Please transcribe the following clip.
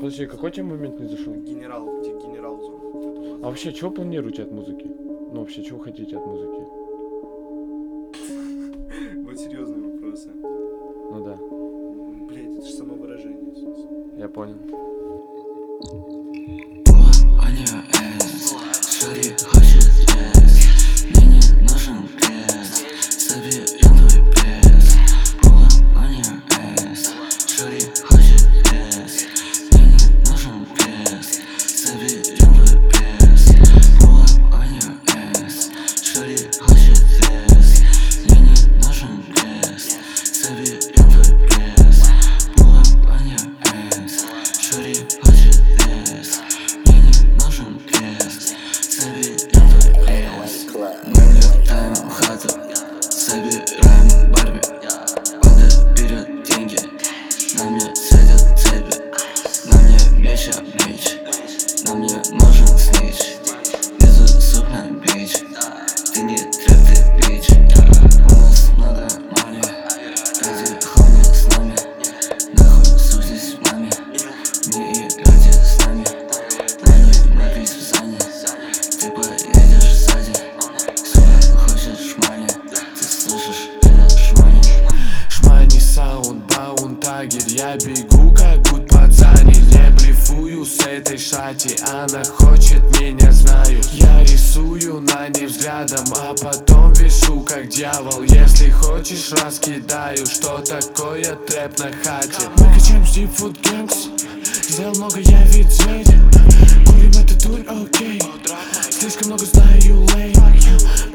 Подожди, какой тебе момент не зашел? Генерал, где генерал зон. А вообще, чего планируете от музыки? Ну вообще, чего хотите от музыки? Вот серьезные вопросы. Ну да, Блять, это же самовыражение. я понял. Шари хочет есть, мне не нужен крест, заберем твой пресс. Пула, эс, Шари хочет есть, мне не нужен крест, заберем твой пресс. Пула, эс, Шари хочет есть, мне не нужен крест, заберем твой пресс. Пула, эс, Шари хочет есть, мне не нужен крест. Мы влетаем в хату, собираем Барби. Банда берет деньги, на мне садят цепи. На мне меч, на мне нужен снич. Везу суп на бич, ты не трэп, ты бич. У нас много мали, эти хоми с нами. Нахуй сузись маме, не играйте с нами. На ней написано, ты поедешь сзади. Сука, хочешь шмали, ты слышишь это шмали. Шмани, саундбаунд, тагер, я бегу как будь пацани. Не блефую с этой шати, она хочет меня, знаю. Я рисую на ней взглядом, а потом вешу как дьявол. Если хочешь, раскидаю, что такое трэп на хате. Мы качаем с Deep Food Gangs, сделал много я видеть. Курим эту дурь, окей. Слишком много знаю, лей.